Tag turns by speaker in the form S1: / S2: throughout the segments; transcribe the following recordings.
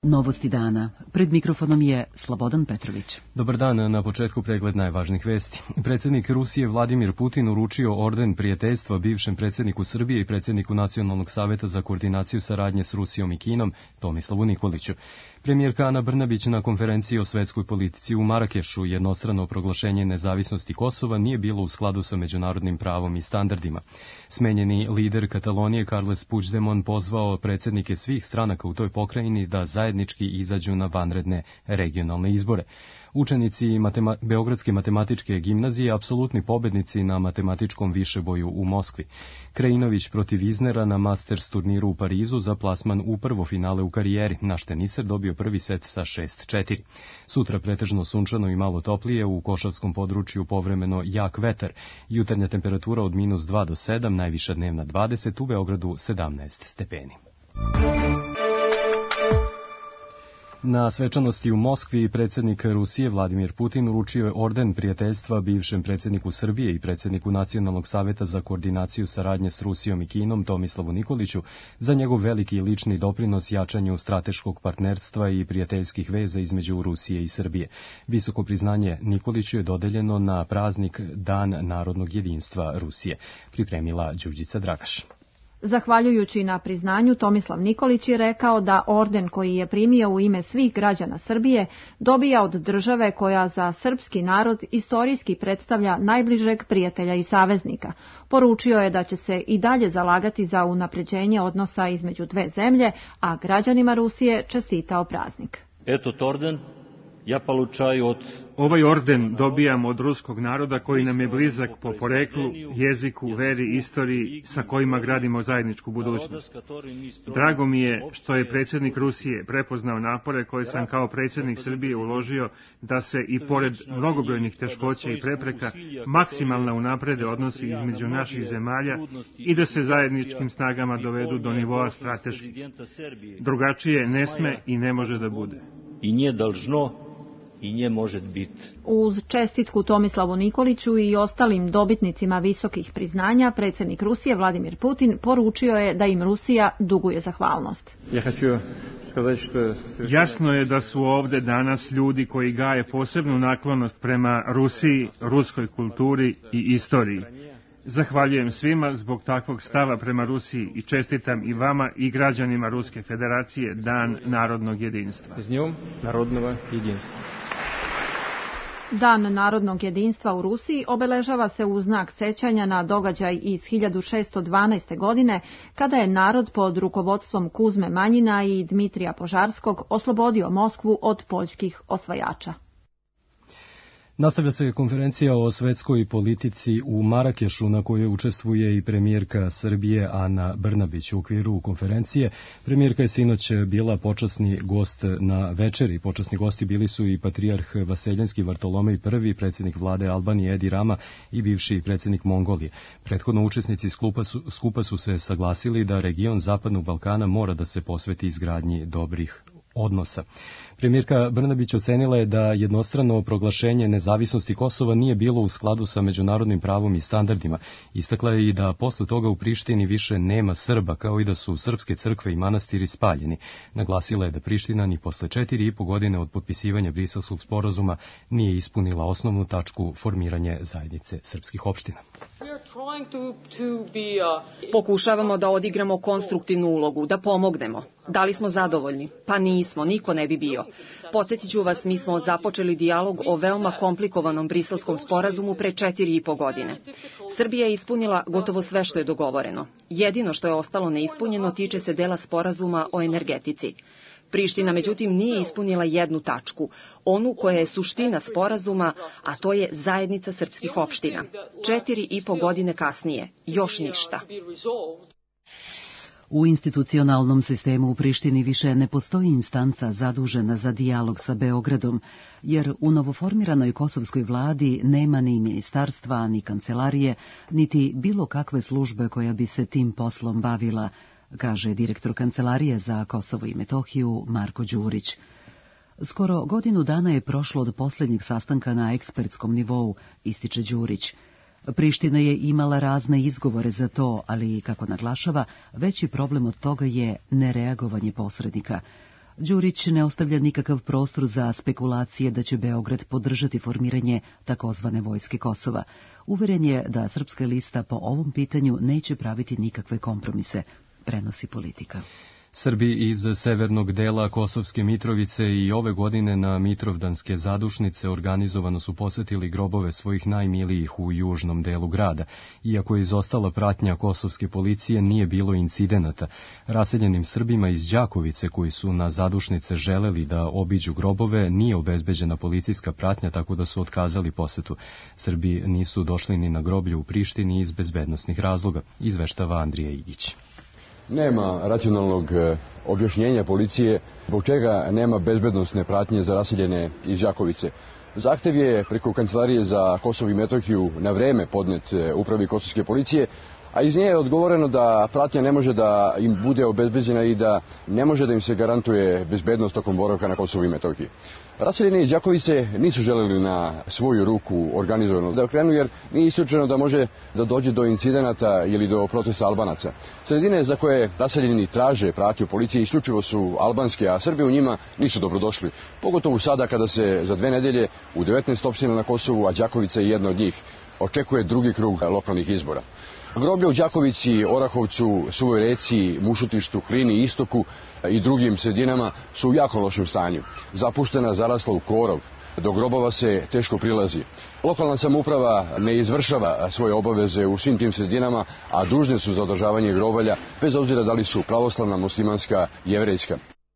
S1: Novosti dana. Pred mikrofonom je Slobodan Petrović.
S2: Dobar dan, na početku pregled najvažnijih vesti. Predsjednik Rusije Vladimir Putin uručio orden prijateljstva bivšem predsjedniku Srbije i predsjedniku Nacionalnog saveta za koordinaciju saradnje s Rusijom i Kinom, Tomislavu Nikoliću. Premijerka Ana Brnabić na konferenciji o svetskoj politici u Marakešu jednostrano proglašenje nezavisnosti Kosova nije bilo u skladu sa međunarodnim pravom i standardima. Smenjeni lider Katalonije Carles Puigdemont pozvao predsjednike svih stranaka u toj pokrajini da zajednički izađu na vanredne regionalne izbore. Učenici Beogradske matematičke gimnazije apsolutni pobednici na matematičkom višeboju u Moskvi. Krajinović protiv Iznera na Masters turniru u Parizu za plasman u prvo finale u karijeri. Naš teniser dobio prvi set sa 6-4. Sutra pretežno sunčano i malo toplije, u košavskom području povremeno jak vetar. Jutarnja temperatura od -2 do 7, najviša dnevna 20, u Beogradu 17 stepeni. Na svečanosti u Moskvi predsjednik Rusije Vladimir Putin uručio je orden prijateljstva bivšem predsjedniku Srbije i predsjedniku Nacionalnog saveta za koordinaciju saradnje s Rusijom i Kinom Tomislavu Nikoliću za njegov veliki lični doprinos jačanju strateškog partnerstva i prijateljskih veza između Rusije i Srbije. Visoko priznanje Nikoliću je dodeljeno na praznik Dan narodnog jedinstva Rusije. Pripremila Đurđica Dragaš.
S3: Zahvaljujući na priznanju, Tomislav Nikolić je rekao da orden koji je primio u ime svih građana Srbije dobija od države koja za srpski narod istorijski predstavlja najbližeg prijatelja i saveznika. Poručio je da će se i dalje zalagati za unapređenje odnosa između dve zemlje, a građanima Rusije čestitao praznik.
S4: Ovaj orden dobijam od ruskog naroda koji nam je blizak po poreklu, jeziku, veri, istoriji sa kojima gradimo zajedničku budućnost. Drago mi je što je predsjednik Rusije prepoznao napore koje sam kao predsjednik Srbije uložio da se i pored mnogobrojnih teškoća i prepreka maksimalno unaprede odnosi između naših zemalja i da se zajedničkim snagama dovedu do nivoa strateških. Drugačije ne sme i ne može da bude.
S5: I nije должно i nje može biti.
S3: Uz čestitku Tomislavu Nikoliću i ostalim dobitnicima visokih priznanja, predsjednik Rusije Vladimir Putin poručio je da im Rusija duguje zahvalnost.
S4: Jasno je da su ovde danas ljudi koji gaje posebnu naklonost prema Rusiji, ruskoj kulturi i istoriji. Zahvaljujem svima zbog takvog stava prema Rusiji i čestitam i vama i građanima Ruske federacije Dan narodnog jedinstva.
S2: S njom narodnog jedinstva.
S3: Dan narodnog jedinstva u Rusiji obeležava se u znak sećanja na događaj iz 1612. godine, kada je narod pod rukovodstvom Kuzme Manjina i Dmitrija Požarskog oslobodio Moskvu od poljskih osvajača.
S2: Nastavlja se konferencija o svetskoj politici u Marakešu na kojoj učestvuje i premijerka Srbije Ana Brnabić. U okviru konferencije premijerka je sinoć bila počasni gost na večeri. Počasni gosti bili su i patrijarh Vaseljenski Vartolomej I, predsjednik vlade Albanije Edi Rama i bivši predsjednik Mongolije. Prethodno učesnici skupa su se saglasili da region Zapadnog Balkana mora da se posveti izgradnji dobrih odnosa. Premijerka Brnabić ocenila je da jednostrano proglašenje nezavisnosti Kosova nije bilo u skladu sa međunarodnim pravom i standardima. Istakla je i da posle toga u Prištini više nema Srba, kao i da su srpske crkve i manastiri spaljeni. Naglasila je da Priština ni posle 4,5 godine od potpisivanja Briselskog sporazuma nije ispunila osnovnu tačku formiranje zajednice srpskih opština.
S6: Pokušavamo da odigramo konstruktivnu ulogu, da pomognemo. Da li smo zadovoljni? Pa nismo, niko ne bi bio. Podsjetit ću vas, mi smo započeli dijalog o veoma komplikovanom Briselskom sporazumu pre 4,5 godine. Srbija je ispunila gotovo sve što je dogovoreno. Jedino što je ostalo neispunjeno tiče se dela sporazuma o energetici. Priština, međutim, nije ispunila jednu tačku, onu koja je suština sporazuma, a to je zajednica srpskih opština. 4,5 godine kasnije, još ništa.
S1: U institucionalnom sistemu u Prištini više ne postoji instanca zadužena za dijalog sa Beogradom, jer u novoformiranoj kosovskoj vladi nema ni ministarstva, ni kancelarije, niti bilo kakve službe koja bi se tim poslom bavila, kaže direktor Kancelarije za Kosovo i Metohiju Marko Đurić. Skoro godinu dana je prošlo od posljednjeg sastanka na ekspertskom nivou, ističe Đurić. Priština je imala razne izgovore za to, ali, kako naglašava, veći problem od toga je nereagovanje posrednika. Đurić ne ostavlja nikakav prostor za spekulacije da će Beograd podržati formiranje takozvane vojske Kosova. Uveren je da Srpska lista po ovom pitanju neće praviti nikakve kompromise, prenosi Politika.
S2: Srbi iz severnog dela Kosovske Mitrovice i ove godine na Mitrovdanske zadušnice organizovano su posetili grobove svojih najmilijih u južnom delu grada. Iako je izostala pratnja kosovske policije, nije bilo incidenata. Raseljenim Srbima iz Đakovice koji su na zadušnice želeli da obiđu grobove nije obezbeđena policijska pratnja, tako da su otkazali posetu. Srbi nisu došli ni na groblje u Prištini iz bezbednosnih razloga, izveštava Andrija Igić.
S7: Nema racionalnog objašnjenja policije zbog čega nema bezbednosne pratnje za raseljene iz Đakovice. Zahtev je preko Kancelarije za Kosovo i Metohiju na vreme podnet upravi kosovske policije, a iz nje je odgovoreno da pratnja ne može da im bude obezbeđena i da ne može da im se garantuje bezbednost tokom boravka na Kosovu i Metohiji. Raseljeni iz Đakovice nisu želeli na svoju ruku organizovano da krenu, jer nije isključeno da može da dođe do incidenata ili do protesta Albanaca. Sredine za koje raseljeni traže pratnju policije isključivo su albanske, a Srbi u njima nisu dobrodošli. Pogotovo sada kada se za 2 nedelje u 19 opština na Kosovu, a Đakovica je jedna od njih, očekuje drugi krug lokalnih izbora. Groblja u Đakovici, Orahovcu, Suvoj Reci, Mušutištu, Klini, Istoku i drugim sredinama su u jako lošem stanju. Zapuštena, zarasla u korov, do grobova se teško prilazi. Lokalna samouprava ne izvršava svoje obaveze u svim tim sredinama, a dužne su za održavanje grobalja, bez obzira da li su pravoslavna, muslimanska, jevrejska.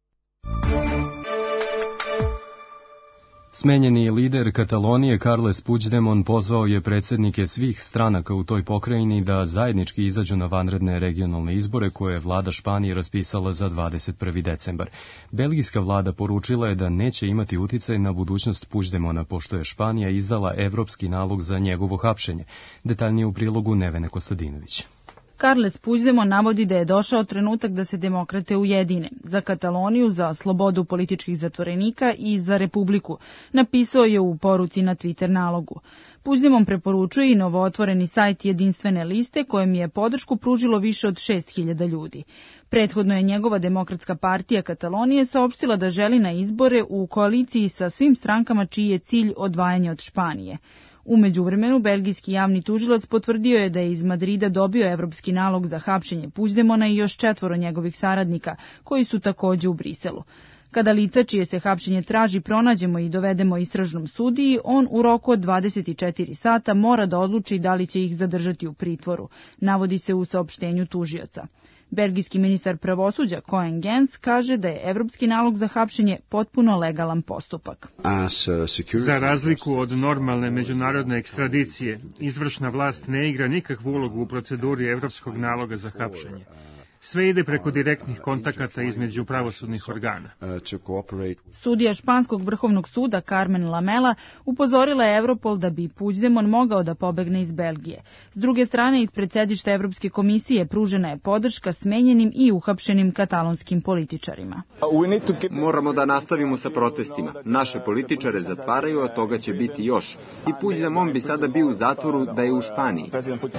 S2: Smenjeni lider Katalonije Carles Puigdemont pozvao je predsjednike svih stranaka u toj pokrajini da zajednički izađu na vanredne regionalne izbore koje je vlada Španije raspisala za 21. decembar. Belgijska vlada poručila je da neće imati uticaj na budućnost Puigdemona, pošto je Španija izdala evropski nalog za njegovo hapšenje. Detaljnije u prilogu Nevene Kostadinović.
S8: Carles Puigdemont navodi da je došao trenutak da se demokrate ujedine. Za Kataloniju, za slobodu političkih zatvorenika i za Republiku, napisao je u poruci na Twitter nalogu. Puigdemont preporučuje i novootvoreni sajt Jedinstvene liste, kojem je podršku pružilo više od 6.000 ljudi. Prethodno je njegova Demokratska partija Katalonije saopštila da želi na izbore u koaliciji sa svim strankama čiji je cilj odvajanje od Španije. U međuvremenu, belgijski javni tužilac potvrdio je da je iz Madrida dobio evropski nalog za hapšenje Puigdemona i još 4 njegovih saradnika, koji su takođe u Briselu. Kada lica čije se hapšenje traži pronađemo i dovedemo istražnom sudiji, on u roku od 24 sata mora da odluči da li će ih zadržati u pritvoru, navodi se u saopštenju tužioca. Belgijski ministar pravosuđa Koen Gens kaže da je evropski nalog za hapšenje potpuno legalan postupak.
S4: Za razliku od normalne međunarodne ekstradicije, izvršna vlast ne igra nikakvu ulogu u proceduri evropskog naloga za hapšenje. Sve ide preko direktnih kontakata između pravosudnih organa.
S8: Sudija Španskog vrhovnog suda Carmen Lamela upozorila je Europol da bi Puigdemont mogao da pobegne iz Belgije. S druge strane, ispred sedišta Evropske komisije pružena je podrška smenjenim i uhapšenim katalonskim političarima.
S9: Moramo da nastavimo sa protestima. Naše političare zatvaraju, a toga će biti još. I Puigdemont bi sada bio u zatvoru da je u Španiji.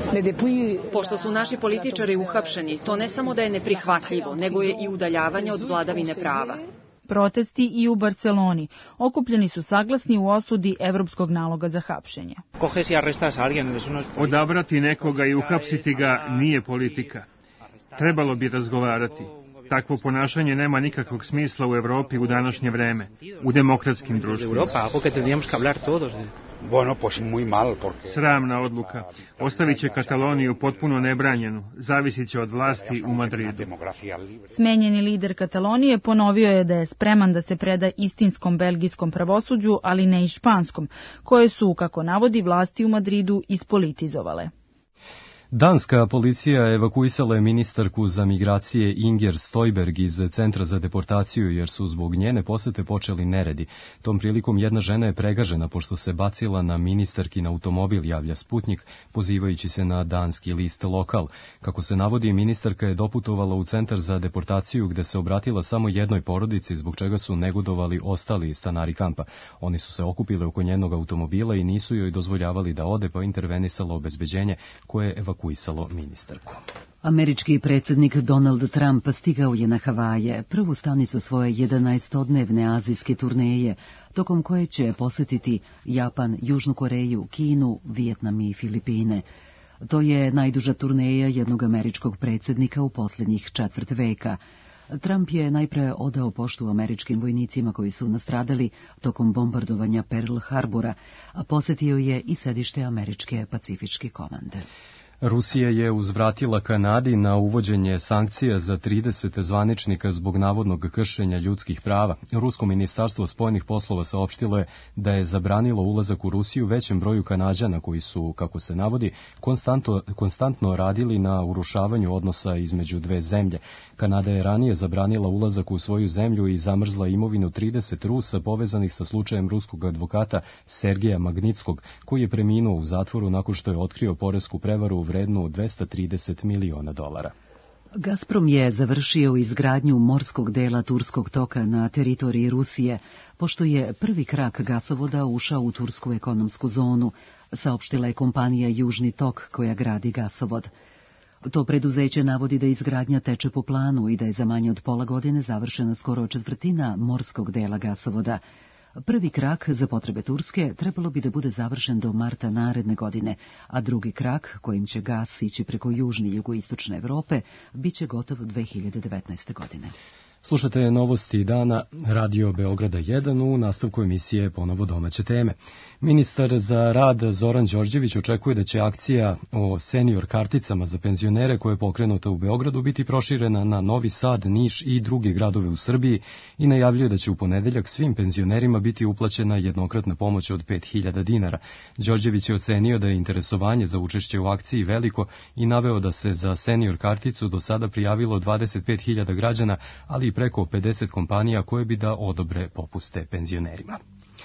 S6: Pošto su naši političari uhapšeni, to ne samo da je neprihvatljivo, nego je i udaljavanje od vladavine prava.
S8: Protesti i u Barceloni. Okupljeni su saglasni u osudi evropskog naloga za hapšenje.
S4: Odabrati nekoga i uhapsiti ga nije politika. Trebalo bi razgovarati. Takvo ponašanje nema nikakvog smisla u Evropi u današnje vreme, u demokratskim društvima. Sramna odluka. Ostavit će Kataloniju potpuno nebranjenu. Zavisit će od vlasti u Madridu.
S8: Smenjeni lider Katalonije ponovio je da je spreman da se preda istinskom belgijskom pravosuđu, ali ne i španskom, koje su, kako navodi, vlasti u Madridu ispolitizovale.
S2: Danska policija evakuisala je ministarku za migracije Inger Støjberg iz centra za deportaciju jer su zbog njene posete počeli neredi. Tom prilikom jedna žena je pregažena pošto se bacila na ministarkin automobil, javlja Sputnik, pozivajući se na danski list Lokal. Kako se navodi, ministarka je doputovala u centar za deportaciju gde se obratila samo jednoj porodici, zbog čega su negodovali ostali stanari kampa. Oni su se okupili oko njenog automobila i nisu joj dozvoljavali da ode, pa intervenisalo obezbeđenje koje je evakuisalo evakuisalo ministarku.
S1: Američki predsjednik Donald Trump stigao je na Havaje, prvu stanicu svoje 11-dnevne azijske turneje, tokom koje će posjetiti Japan, Južnu Koreju, Kinu, Vijetnam i Filipine. To je najduža turneja jednog američkog predsjednika u posljednjih četvrt veka. Trump je najpre odao poštu američkim vojnicima koji su nastradali tokom bombardovanja Pearl Harbora, a posjetio je i sedište američke pacifičke komande.
S2: Rusija je uzvratila Kanadi na uvođenje sankcija za 30 zvaničnika zbog navodnog kršenja ljudskih prava. Rusko ministarstvo spoljnih poslova saopštilo je da je zabranilo ulazak u Rusiju većem broju Kanađana koji su, kako se navodi, konstantno radili na urušavanju odnosa između dve zemlje. Kanada je ranije zabranila ulazak u svoju zemlju i zamrzla imovinu 30 Rusa povezanih sa slučajem ruskog advokata Sergeja Magnitskog, koji je preminuo u zatvoru nakon što je otkrio poresku prevaru vrednu $230 miliona.
S1: Gazprom je završio izgradnju morskog dela Turskog toka na teritoriji Rusije, pošto je prvi krak gasovoda ušao u tursku ekonomsku zonu, saopštila je kompanija Južni tok koja gradi gasovod. To preduzeće navodi da izgradnja teče po planu i da je za manje od pola godine završena skoro četvrtina morskog dela gasovoda. Prvi krak za potrebe Turske trebalo bi da bude završen do marta naredne godine, a drugi krak, kojim će gas ići preko južne i jugoistočne Evrope, bit će gotov 2019. godine.
S2: Slušate novosti dana Radio Beograda 1, u nastavku emisije ponovo domaće teme. Ministar za rad Zoran Đorđević očekuje da će akcija o senior karticama za penzionere koja je pokrenuta u Beogradu biti proširena na Novi Sad, Niš i druge gradove u Srbiji i najavljuje da će u ponedeljak svim penzionerima biti uplaćena jednokratna pomoć od 5.000 dinara. Đorđević je ocenio da je interesovanje za učešće u akciji veliko i naveo da se za senior karticu do sada prijavilo 25.000 građana, ali i preko 50 kompanija koje bi da odobre popuste penzionerima.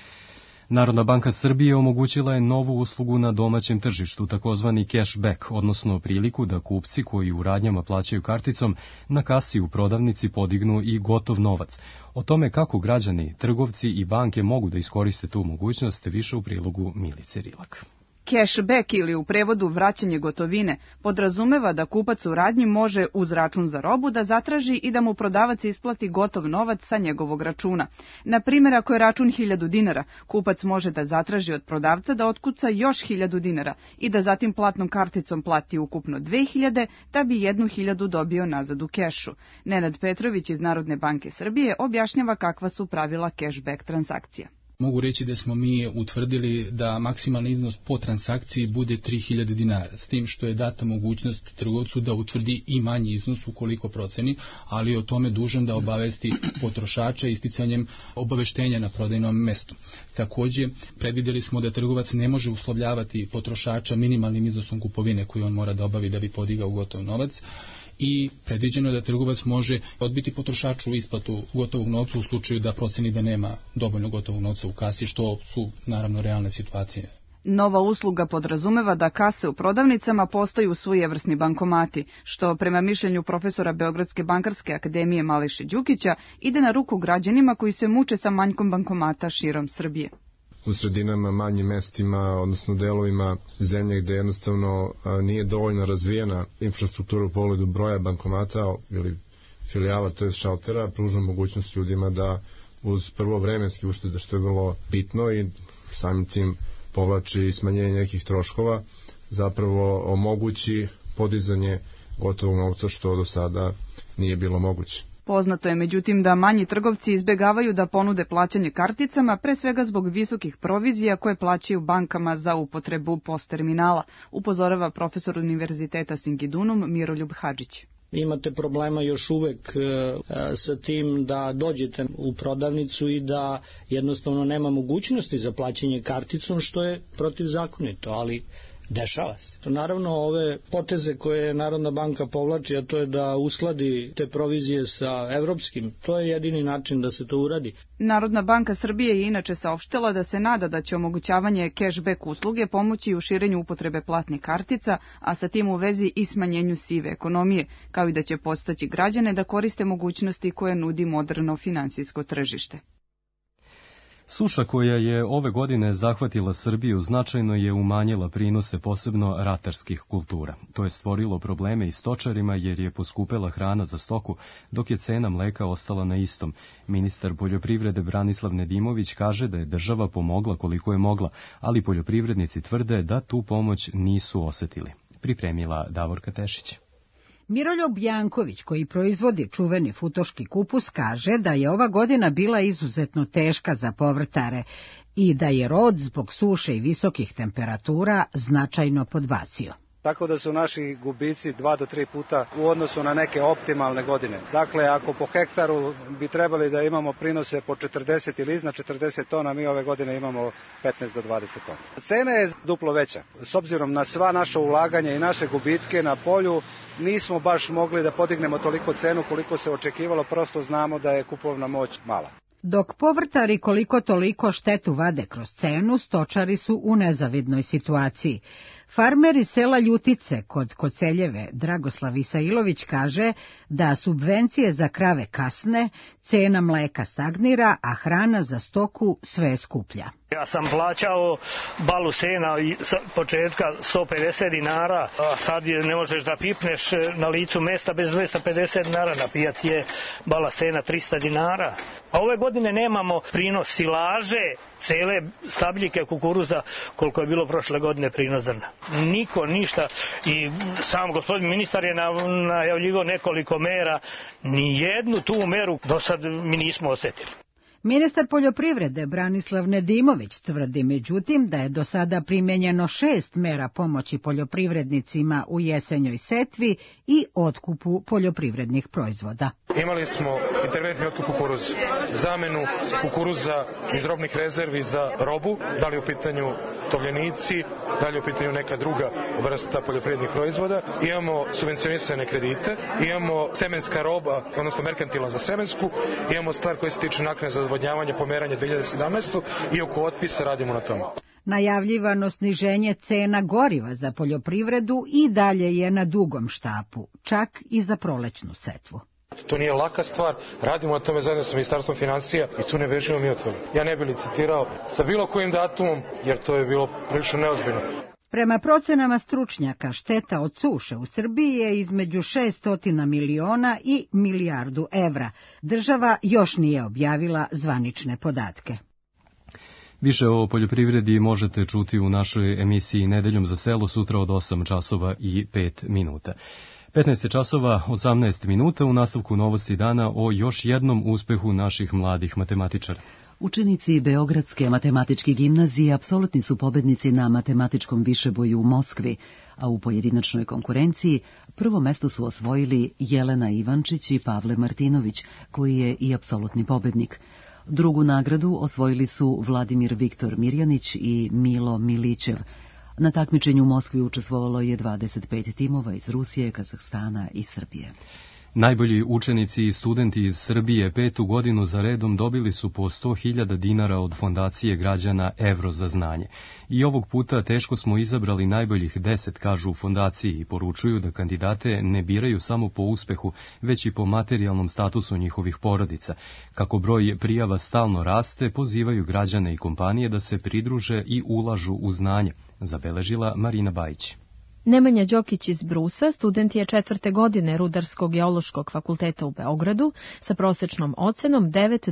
S2: Narodna banka Srbije omogućila je novu uslugu na domaćem tržištu, takozvani cashback, odnosno priliku da kupci koji u radnjama plaćaju karticom na kasi u prodavnici podignu i gotov novac. O tome kako građani, trgovci i banke mogu da iskoriste tu mogućnost više u prilogu Milice Rilak.
S10: Cashback ili u prevodu vraćanje gotovine podrazumeva da kupac u radnji može uz račun za robu da zatraži i da mu prodavac isplati gotov novac sa njegovog računa. Na primjer, ako je račun 1.000 dinara, kupac može da zatraži od prodavca da otkuca još 1.000 dinara i da zatim platnom karticom plati ukupno 2.000 da bi 1.000 dobio nazad u kešu. Nenad Petrović iz Narodne banke Srbije objašnjava kakva su pravila cashback transakcija.
S11: Mogu reći da smo mi utvrdili da maksimalni iznos po transakciji bude 3.000 dinara, s tim što je data mogućnost trgovcu da utvrdi i manji iznos ukoliko proceni, ali o tome dužan da obavesti potrošača isticanjem obaveštenja na prodajnom mestu. Također, predvidjeli smo da trgovac ne može uslovljavati potrošača minimalnim iznosom kupovine koju on mora da obavi da bi podigao gotov novac, i predviđeno je da trgovac može odbiti potrošaču isplatu gotovog novca u slučaju da proceni da nema dovoljno gotovog novca u kasi, što su naravno realne situacije.
S10: Nova usluga podrazumeva da kase u prodavnicama postaju svojevrsni bankomati, što prema mišljenju profesora Beogradske bankarske akademije Maleše Đukića ide na ruku građanima koji se muče sa manjkom bankomata širom Srbije.
S12: U sredinama, manjim mestima, odnosno delovima zemlje gde jednostavno nije dovoljno razvijena infrastruktura u pogledu broja bankomata ili filijala, to je šaltera, pruža mogućnost ljudima da uz prvo vremenski uštede, što je vrlo bitno i samim tim povlači smanjenje nekih troškova, zapravo omogući podizanje gotovog novca, što do sada nije bilo moguće.
S10: Poznato je međutim da manji trgovci izbegavaju da ponude plaćanje karticama, pre svega zbog visokih provizija koje plaćaju bankama za upotrebu POS terminala, upozorava profesor Univerziteta Singidunum Miroljub Hadžić.
S13: Imate problema još uvek sa tim da dođete u prodavnicu i da jednostavno nema mogućnosti za plaćanje karticom, što je protivzakonito, ali dešava se. Naravno, ove poteze koje Narodna banka povlači, a to je da usladi te provizije sa evropskim, to je jedini način da se to uradi.
S10: Narodna banka Srbije je inače saopštila da se nada da će omogućavanje cashback usluge pomoći u širenju upotrebe platnih kartica, a sa tim u vezi i smanjenju sive ekonomije, kao i da će podstaći građane da koriste mogućnosti koje nudi moderno finansijsko tržište.
S2: Suša koja je ove godine zahvatila Srbiju značajno je umanjila prinose posebno ratarskih kultura. To je stvorilo probleme i stočarima jer je poskupela hrana za stoku, dok je cena mleka ostala na istom. Ministar poljoprivrede Branislav Nedimović kaže da je država pomogla koliko je mogla, ali poljoprivrednici tvrde da tu pomoć nisu osetili. Pripremila Davorka Tešić.
S14: Miroljub Janković, koji proizvodi čuveni futoški kupus, kaže da je ova godina bila izuzetno teška za povrtare i da je rod zbog suše i visokih temperatura značajno podbacio.
S15: Tako da su naši gubici 2 do 3 puta u odnosu na neke optimalne godine. Dakle, ako po hektaru bi trebali da imamo prinose po 40 ili iznad 40 tona, mi ove godine imamo 15 do 20 tona. Cena je duplo veća. S obzirom na sva naša ulaganja i naše gubitke na polju, nismo baš mogli da podignemo toliko cenu koliko se očekivalo, prosto znamo da je kupovna moć mala.
S14: Dok povrtari koliko toliko štetu vade kroz cenu, stočari su u nezavidnoj situaciji. Farmer iz sela Ljutice kod Koceljeve, Dragoslav Isailović, kaže da subvencije za krave kasne, cena mleka stagnira, a hrana za stoku sve je skuplja.
S16: Ja sam plaćao balu sena sa početka 150 dinara, a sad ne možeš da pipneš na licu mesta bez 250 dinara, na pijaci je bala sena 300 dinara. A ove godine nemamo prinos silaže, cele stabljike kukuruza koliko je bilo prošle godine prinos zrna. Niko, ništa. I sam gospodin ministar je najavljivao nekoliko mera, ni jednu tu meru do sad mi nismo osetili.
S14: Ministar poljoprivrede Branislav Nedimović tvrdi međutim da je do sada primenjeno 6 mera pomoći poljoprivrednicima u jesenjoj setvi i otkupu poljoprivrednih proizvoda.
S17: Imali smo interventni otkup kukuruza, zamenu kukuruza iz robnih rezervi za robu, da li u pitanju tovljenici, da li u pitanju neka druga vrsta poljoprivrednih proizvoda. Imamo subvencionisane kredite, imamo semenska roba, odnosno merkantilna za semensku, imamo stvar koja se tiče naknade za odvodnjavanje, pomeranje 2017. i oko otpisa radimo na tome.
S14: Najavljivano sniženje cena goriva za poljoprivredu i dalje je na dugom štapu, čak i za prolećnu setvu.
S17: To nije laka stvar, radimo na tome zajedno sa Ministarstvom finansija i tu ne bežimo mi od toga. Ja ne bih licitirao sa bilo kojim datumom, jer to je bilo prilično neozbiljno.
S14: Prema procenama stručnjaka, šteta od suše u Srbiji je između 600 miliona i milijardu evra. Država još nije objavila zvanične podatke.
S2: Više o poljoprivredi možete čuti u našoj emisiji Nedeljom za selo sutra od 8 časova i 5 minuta. 15 časova 18 minuta u nastavku novosti dana o još jednom uspehu naših mladih matematičara.
S1: Učenici Beogradske matematičke gimnazije apsolutni su pobednici na matematičkom višeboju u Moskvi, a u pojedinačnoj konkurenciji prvo mesto su osvojili Jelena Ivančić i Pavle Martinović, koji je i apsolutni pobednik. Drugu nagradu osvojili su Vladimir Viktor Mirjanić i Milo Milićev. Na takmičenju u Moskvi učestvovalo je 25 timova iz Rusije, Kazahstana i Srbije.
S2: Najbolji učenici i studenti iz Srbije 5. godinu za redom dobili su po 100.000 dinara od Fondacije građana Evro za znanje. I ovog puta teško smo izabrali najboljih 10, kažu u Fondaciji, i poručuju da kandidate ne biraju samo po uspehu, već i po materijalnom statusu njihovih porodica. Kako broj prijava stalno raste, pozivaju građane i kompanije da se pridruže i ulažu u znanje, zabeležila Marina Bajić.
S18: Nemanja Đokić iz Brusa, student je 4. godine Rudarsko-geološkog fakulteta u Beogradu sa prosečnom ocenom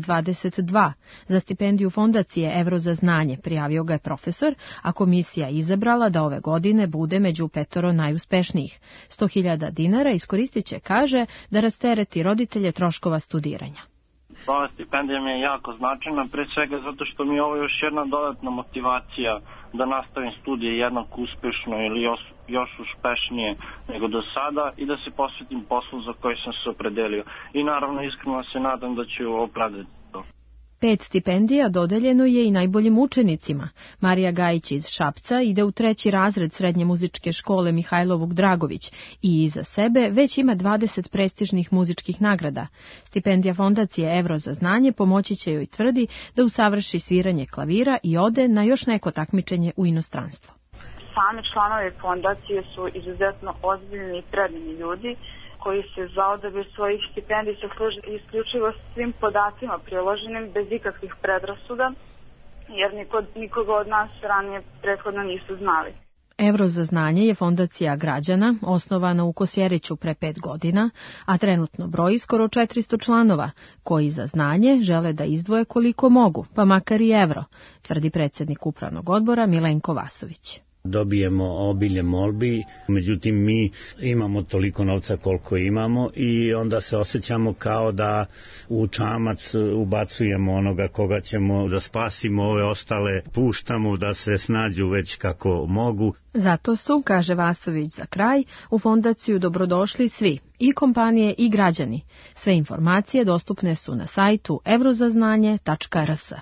S18: 9,22. Za stipendiju Fondacije Evro za znanje prijavio ga je profesor, a komisija izabrala da ove godine bude među 5 najuspešnijih. 100.000 dinara iskoristit će, kaže, da rastereti roditelje troškova studiranja.
S19: Ova stipendija mi je jako značajna, pre svega zato što mi je ovo još jedna dodatna motivacija da nastavim studije jednako uspešno ili još uspešnije nego do sada i da se posvetim poslu za koji sam se opredelio. I naravno iskreno se nadam da ću opravdati to.
S18: 5 stipendija dodeljeno je i najboljim učenicima. Marija Gajić iz Šapca ide u 3. razred Srednje muzičke škole Mihajlovog Dragović i iza sebe već ima 20 prestižnih muzičkih nagrada. Stipendija Fondacije Evro za znanje pomoći će joj, tvrdi, da usavrši sviranje klavira i ode na još neko takmičenje u inostranstvo.
S20: Sami članovi fondacije su izuzetno ozbiljni i predani ljudi koji se za odabir svojih stipendija služe isključivo svim podacima priloženim bez ikakvih predrasuda jer nikoga od nas ranije prethodno nisu znali.
S18: Evro za znanje je fondacija građana, osnovana u Kosjeriću pre 5 godina, a trenutno broji skoro 400 članova, koji za znanje žele da izdvoje koliko mogu, pa makar i evro, tvrdi predsjednik upravnog odbora Milenko Vasović.
S21: Dobijemo obilje molbi, međutim mi imamo toliko novca koliko imamo i onda se osjećamo kao da u čamac ubacujemo onoga koga ćemo da spasimo, ove ostale puštamo da se snađu već kako mogu.
S18: Zato su, kaže Vasović za kraj, u fondaciju dobrodošli svi, i kompanije i građani. Sve informacije dostupne su na sajtu evrozaznanje.rs.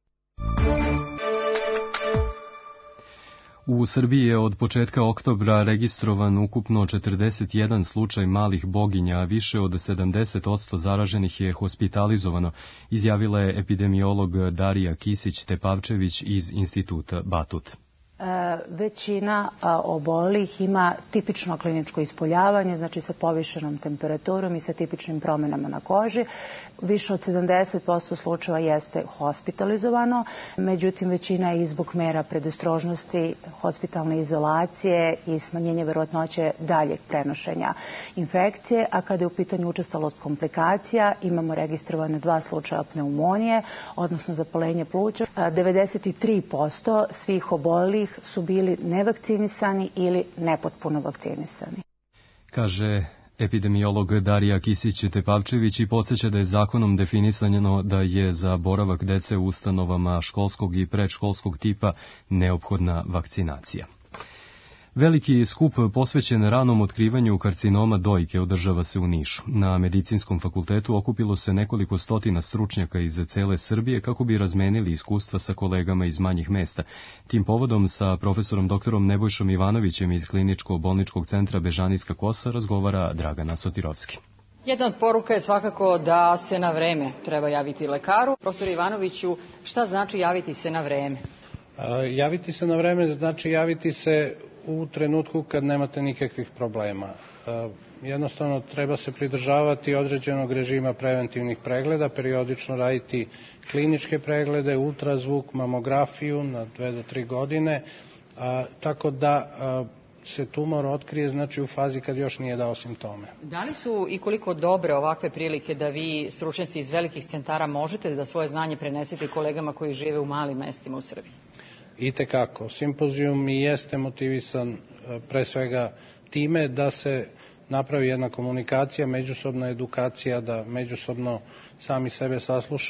S2: U Srbiji je od početka oktobra registrovan ukupno 41 slučaj malih boginja, a više od 70% zaraženih je hospitalizovano, izjavila je epidemiolog Darija Kisić-Tepavčević iz Instituta Batut.
S22: Većina obolelih ima tipično kliničko ispoljavanje, znači sa povišenom temperaturom i sa tipičnim promenama na koži. Više od 70% slučajeva jeste hospitalizovano, međutim većina je i zbog mera predostrožnosti, hospitalne izolacije i smanjenje verovatnoće daljeg prenošenja infekcije, a kada je u pitanju učestalost komplikacija, imamo registrovane 2 slučaja pneumonije, odnosno zapalenje pluća. 93% svih obolelih su bili nevakcinisani ili nepotpuno vakcinisani.
S2: Kaže epidemiolog Darija Kisić-Tepavčević i podsjeća da je zakonom definisano da je za boravak dece u ustanovama školskog i predškolskog tipa neophodna vakcinacija. Veliki skup posvećen ranom otkrivanju karcinoma dojke održava se u Nišu. Na Medicinskom fakultetu okupilo se nekoliko stotina stručnjaka iz cele Srbije kako bi razmenili iskustva sa kolegama iz manjih mesta. Tim povodom sa profesorom doktorom Nebojšom Ivanovićem iz Kliničko-bolničkog centra Bežanijska Kosa razgovara Dragana Sotirovski.
S23: Jedna od poruka je svakako da se na vreme treba javiti lekaru. Profesor Ivanoviću, šta znači javiti se na vreme?
S24: Javiti se na vreme znači javiti se u trenutku kad nemate nikakvih problema. Jednostavno treba se pridržavati određenog režima preventivnih pregleda, periodično raditi kliničke preglede, ultrazvuk, mamografiju na 2 do 3 godine, tako da se tumor otkrije znači u fazi kad još nije dao simptome.
S23: Da li su i koliko dobre ovakve prilike da vi, stručnjaci iz velikih centara, možete da svoje znanje prenesete kolegama koji žive u malim mestima u Srbiji?
S24: Itekako. Simpozijum i jeste motivisan pre svega time da se napravi jedna komunikacija, međusobna edukacija, da međusobno sami sebe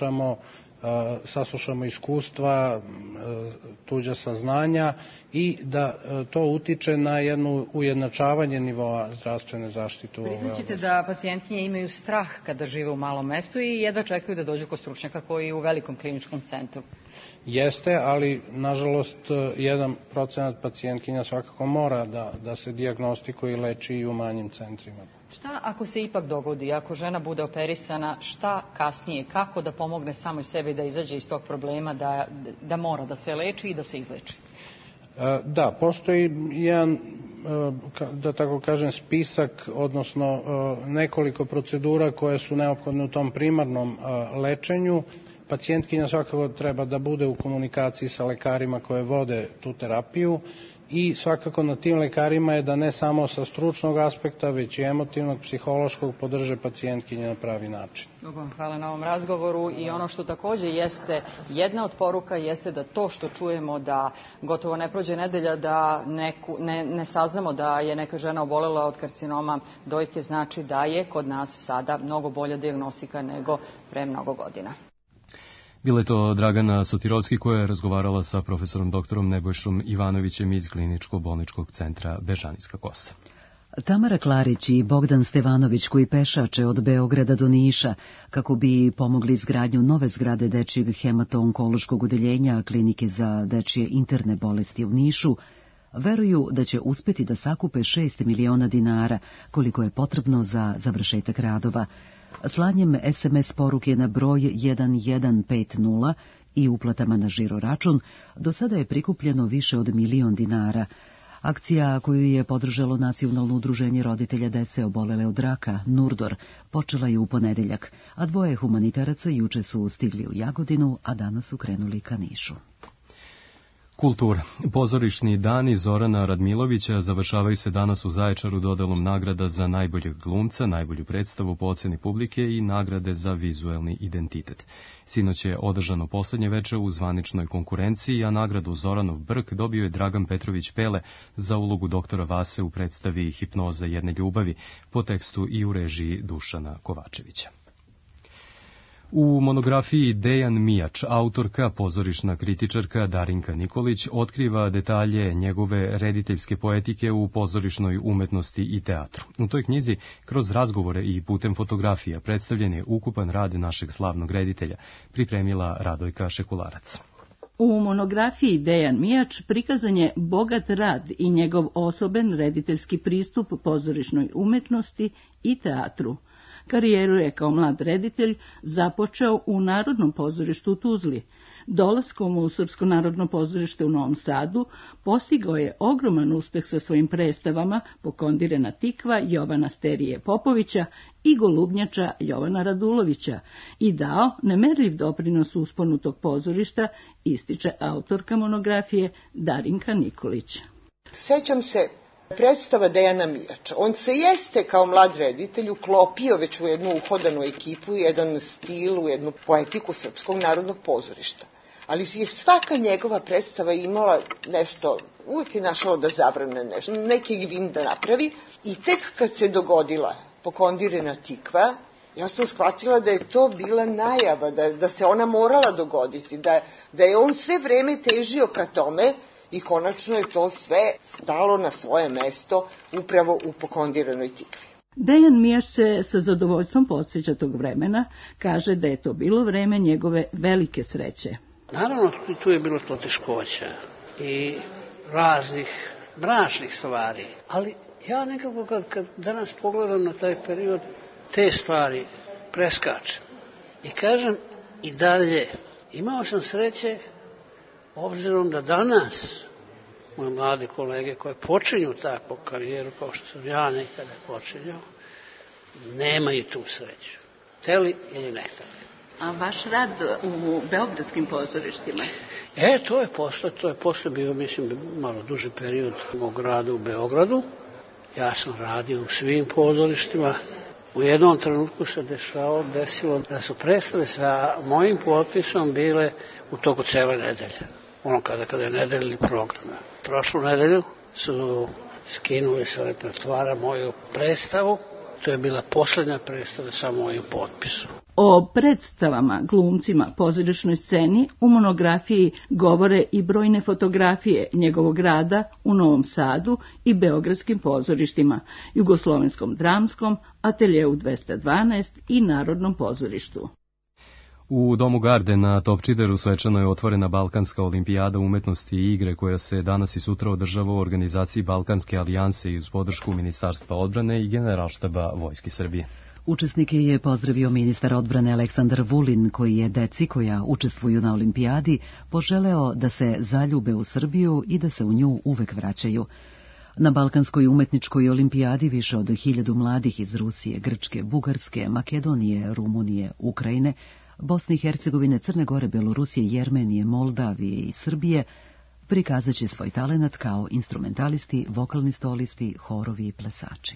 S24: saslušamo iskustva, tuđa saznanja i da to utiče na jedno ujednačavanje nivoa zdravstvene zaštite.
S23: Priznaćete da pacijentkinje imaju strah kada žive u malom mestu i jedva čekaju da dođu kod stručnjaka koji je u velikom kliničkom centru.
S24: Jeste, ali nažalost 1% pacijentkinja svakako mora da se dijagnostikuje i leči i u manjim centrima.
S23: Šta ako se ipak dogodi, ako žena bude operisana, šta kasnije, kako da pomogne samoj sebi da izađe iz tog problema, da mora da se leči i da se izleči?
S24: Da, postoji jedan, da tako kažem, spisak, odnosno nekoliko procedura koje su neophodne u tom primarnom lečenju. Pacijentkinja svakako treba da bude u komunikaciji sa lekarima koje vode tu terapiju i svakako na tim lekarima je da ne samo sa stručnog aspekta, već i emotivnog, psihološkog podrže pacijentkinje na pravi način.
S23: Hvala na ovom razgovoru i ono što takođe jeste jedna od poruka jeste da to što čujemo da gotovo ne prođe nedelja da ne saznamo da je neka žena obolela od karcinoma dojke, znači da je kod nas sada mnogo bolja dijagnostika nego pre mnogo godina.
S2: Bila je to Dragana Sotirovski koja je razgovarala sa profesorom doktorom Nebojšom Ivanovićem iz Kliničko-bolničkog centra Bežanijska Kosa.
S1: Tamara Klarić i Bogdan Stevanović koji pešače od Beograda do Niša kako bi pomogli izgradnju nove zgrade dečijeg hemato-onkološkog odeljenja Klinike za dečije interne bolesti u Nišu, veruju da će uspeti da sakupe 6 miliona dinara koliko je potrebno za završetak radova. Slanjem SMS poruke na broj 1150 i uplatama na žiro račun do sada je prikupljeno više od 1 milion dinara, Akcija koju je podržalo Nacionalno udruženje roditelja dece obolele od raka, NURDOR, počela je u ponedeljak, a 2 humanitaraca juče su stigli u Jagodinu, a danas su krenuli ka Nišu.
S2: Kultura. Pozorišni dani Zorana Radmilovića završavaju se danas u Zaječaru dodelom nagrada za najboljeg glumca, najbolju predstavu po oceni publike i nagrade za vizuelni identitet. Sinoć je održano poslednje veče u zvaničnoj konkurenciji, a nagradu Zoranov brk dobio je Dragan Petrović Pele za ulogu doktora Vase u predstavi Hipnoza jedne ljubavi, po tekstu i u režiji Dušana Kovačevića. U monografiji Dejan Mijač, autorka, pozorišna kritičarka Darinka Nikolić otkriva detalje njegove rediteljske poetike u pozorišnoj umetnosti i teatru. U toj knjizi, kroz razgovore i putem fotografija, predstavljen je ukupan rad našeg slavnog reditelja, pripremila Radojka Šekularac.
S3: U monografiji Dejan Mijač prikazan je bogat rad i njegov osoben rediteljski pristup pozorišnoj umetnosti i teatru. Karijeru je kao mlad reditelj započeo u Narodnom pozorištu u Tuzli. Dolaskom u Srpsko narodno pozorište u Novom Sadu postigao je ogroman uspeh sa svojim predstavama Pokondirena tikva Jovana Sterije Popovića i Golubnjača Jovana Radulovića i dao nemerljiv doprinos usponu tog pozorišta, ističe autorka monografije Darinka Nikolić.
S5: Sećam se predstava Dejana Mijača. On se jeste kao mlad reditelj uklopio već u jednu uhodanu ekipu, jedan stil, u jednu poetiku Srpskog narodnog pozorišta. Ali je svaka njegova predstava imala nešto, uvijek je našao da zabrane nešto, neki gvin da napravi i tek kad se dogodila Pokondirena tikva, ja sam shvatila da je to bila najava, da se ona morala dogoditi, da je on sve vreme težio ka tome i konačno je to sve stalo na svoje mesto upravo u Pokondirenoj tikvi.
S3: Dejan Mijač se sa zadovoljstvom podsjeća tog vremena, kaže da je to bilo vreme njegove velike sreće.
S7: Naravno, tu je bilo poteškoća i raznih mračnih stvari, ali ja nekako kad danas pogledam na taj period, te stvari preskačem i kažem i dalje, imao sam sreće obzirom da danas moje mlade kolege koje počinju takvu karijeru kao što sam ja nekada počinjao, nemaju tu sreću. Hteli ili ne hteli.
S3: A vaš rad u beogradskim pozorištima?
S7: To je posle bio, mislim, malo duži period mog rada u Beogradu. Ja sam radio u svim pozorištima. U jednom trenutku se desilo da su predstave sa mojim potpisom bile u toku cele nedelje. Ono kada je nedeljni program. Prošlu nedelju su skinuli sa repertoara moju predstavu. To je bila poslednja predstava sa mojim potpisom.
S3: O predstavama, glumcima, pozorišnoj sceni u monografiji govore i brojne fotografije njegovog rada u Novom Sadu i beogradskim pozorištima, Jugoslovenskom dramskom, Ateljeu 212 i Narodnom pozorištu.
S2: U Domu Garde na Topčideru svečano je otvorena Balkanska olimpijada umetnosti i igre koja se danas i sutra održava u organizaciji Balkanske alijanse i uz podršku Ministarstva odbrane i Generalštaba Vojske Srbije.
S1: Učesnike je pozdravio ministar odbrane Aleksandar Vulin, koji je deci koja učestvuju na olimpijadi poželeo da se zaljube u Srbiju i da se u nju uvek vraćaju. Na Balkanskoj umetničkoj olimpijadi više od 1000 mladih iz Rusije, Grčke, Bugarske, Makedonije, Rumunije, Ukrajine, Bosne i Hercegovine, Crne Gore, Belorusije, Jermenije, Moldavije i Srbije prikazat će svoj talenat kao instrumentalisti, vokalni solisti, horovi i plesači.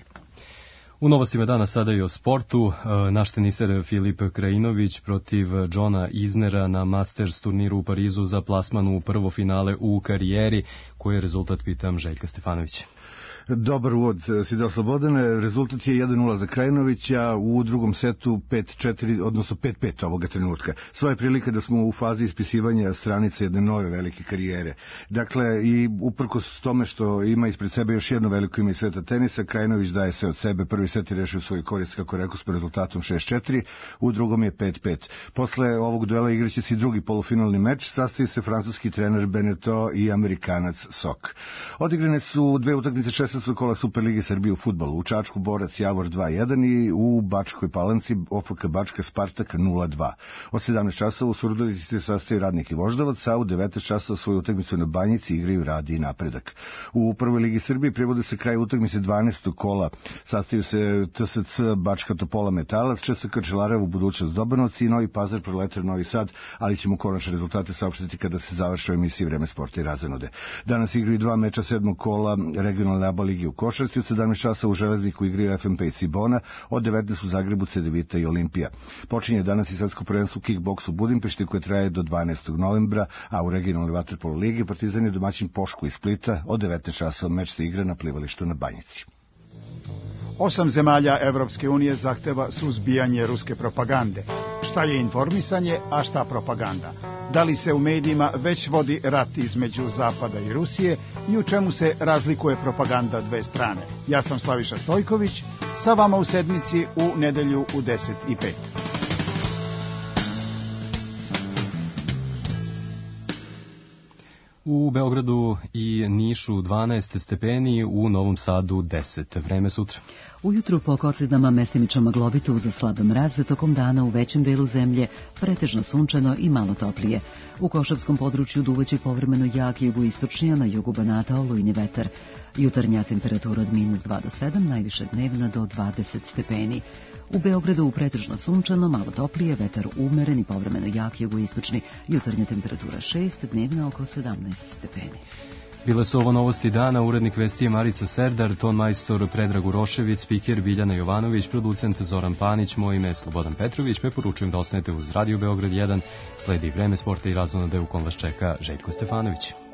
S2: U novostima dana sada i o sportu. Naš teniser Filip Krajinović protiv Johna Isnera na Masters turniru u Parizu za plasman u prvo finale u karijeri. Koji je rezultat, pitam Željka Stefanovića.
S9: Dobar uvod si dao, Slobodane. Rezultat je 1-0 za Krajinovića, u drugom setu 5-4, odnosno 5-5 ovoga trenutka. Svoje prilike da smo u fazi ispisivanja stranice jedne nove velike karijere. Dakle, i uprkos tome što ima ispred sebe još jedno veliko ime iz sveta tenisa, Krajinović daje se od sebe. Prvi set je rešio svoj korist, kako rekao, s rezultatom 6-4, u drugom je 5-5. Posle ovog duela igraće se i drugi polufinalni meč, sastoji se francuski trener Beneteau i Amerikanac Sok. Odigrane su dve utakmice 16. 16. kola Superlige Srbije u fudbalu. U Čačku Borac Javor 2-1 i u Bačkoj Palanci OFK Bačka Spartak 0-2. Od 17 časova u Surdulici se sastaju Radnik i Voždovac, a u 19 časova svoju utakmicu na Banjici igraju Radi i Napredak. U prvoj Ligi Srbije privode se kraj utakmice 12. kola. Sastaju se TSC Bačka Topola Metalac, ČSK Čelarevo Budućnost Dobanovci i Novi Pazar Proletar Novi Sad, ali ćemo konačne rezultate saopštiti kada se završi emisija Vreme sporta i razonode. Danas igraju 2 meča 7. kola regionalne ABA ligi u košarci, od 17 časa u Železniku igraju FMP i Cibona, od 19 u Zagrebu Cedevita i Olimpija. Počinje danas i svetsko prvenstvo u kickboksu u Budimpešti koje traje do 12. novembra, a u regionalnoj vaterpolo ligi Partizan je domaćin Pošku iz Splita, od 19 časa meč se igra na plivalištu na Banjici.
S4: 8 zemalja Evropske unije zahteva suzbijanje ruske propagande. Šta je informisanje, a šta propaganda? Da li se u medijima već vodi rat između Zapada i Rusije i u čemu se razlikuje propaganda dve strane? Ja sam Slaviša Stojković, sa vama u sedmici u nedelju u 10:05.
S2: U Beogradu i Nišu 12 stepeni, u Novom Sadu 10. Vreme sutra.
S1: Ujutru po Kotlinama mestimično maglovito uz slab mraz, tokom dana u većem delu zemlje pretežno sunčano i malo toplije. U Košavskom području duvaće povremeno jak jugoistočni, a na jugu Banata olujni vetar. Jutarnja temperatura od -2 do 7, najviše dnevna do 20 stepeni. U Beogradu pretežno sunčano, malo toplije, vetar umeren i povremeno jak jugoistočni, jutarnja temperatura 6, dnevna oko 17 stepeni.
S2: Bile su ovo novosti dana, urednik vesti je Marica Serdar, ton majstor Predrag Urošević, spiker Biljana Jovanović, producent Zoran Panić, moj ime je Slobodan Petrović, preporučujem da ostanete uz Radio Beograd 1, sledi Vreme sporta i razonode u kom vas čeka Željko Stefanović.